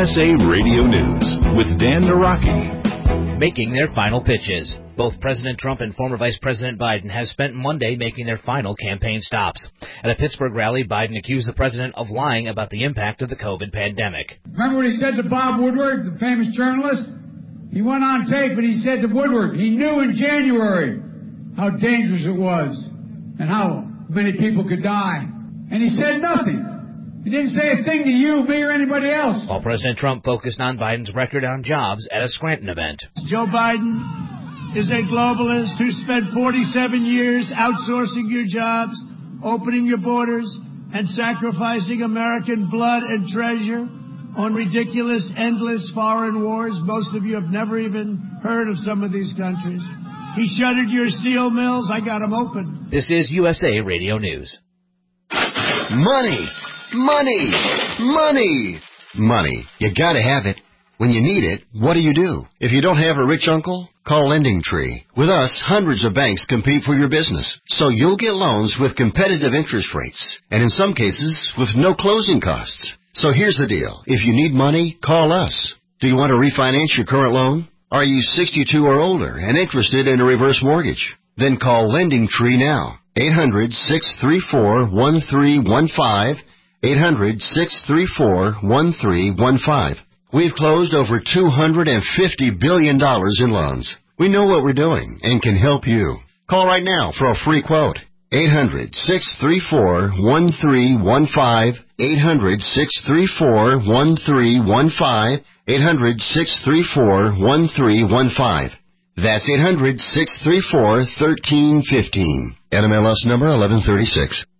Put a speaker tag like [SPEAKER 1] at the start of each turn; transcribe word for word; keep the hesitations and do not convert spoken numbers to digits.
[SPEAKER 1] S A Radio News with Dan Naraki.
[SPEAKER 2] Making their final pitches. Both President Trump and former Vice President Biden have spent Monday making their final campaign stops. At a Pittsburgh rally, Biden accused the president of lying about the impact of the COVID pandemic.
[SPEAKER 3] Remember what he said to Bob Woodward, the famous journalist? He went on tape and he said to Woodward, he knew in January how dangerous it was and how many people could die. And he said nothing. He didn't say a thing to you, me, or anybody else.
[SPEAKER 2] While President Trump focused on Biden's record on jobs at a Scranton event.
[SPEAKER 4] Joe Biden is a globalist who spent forty-seven years outsourcing your jobs, opening your borders, and sacrificing American blood and treasure on ridiculous, endless foreign wars. Most of you have never even heard of some of these countries. He shuttered your steel mills. I got them open.
[SPEAKER 2] This is U S A Radio News.
[SPEAKER 5] Money. Money! Money! Money. You gotta have it. When you need it, what do you do? If you don't have a rich uncle, call Lending Tree. With us, hundreds of banks compete for your business, so you'll get loans with competitive interest rates, and in some cases, with no closing costs. So here's the deal. If you need money, call us. Do you want to refinance your current loan? Are you sixty-two or older and interested in a reverse mortgage? Then call Lending Tree now. eight hundred, six three four, one three one five. eight hundred, six three four, one three one five. We've closed over two hundred fifty billion dollars in loans. We know what we're doing and can help you. Call right now for a free quote. eight hundred, six three four, one three one five. eight hundred, six three four, one three one five. eight hundred, six three four, one three one five. That's eight hundred, six three four, one three one five. N M L S number eleven thirty-six.